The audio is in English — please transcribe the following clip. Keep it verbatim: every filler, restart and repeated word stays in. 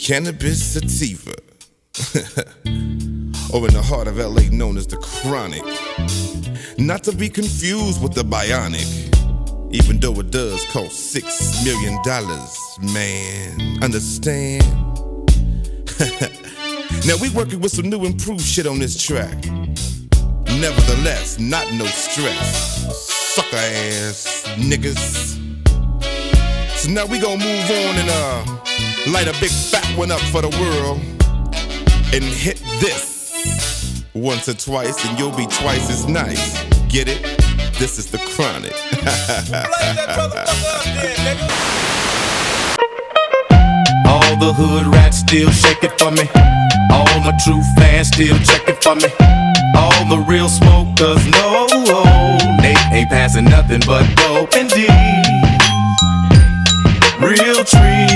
Cannabis sativa. Or in the heart of L A known as the Chronic. Not to be confused with the Bionic. Even though it does cost six million dollars, man. Understand? Now we working with some new improved shit on this track. Nevertheless, not no stress. Sucker ass niggas. So now we gon' move on and uh light a big fat one up for the world. And hit this once or twice and you'll be twice as nice. Get it? This is the Chronic. All the hood rats still shake it for me. All my true fans still check it for me. All the real smokers know they ain't passing nothing but dope and D. Real trees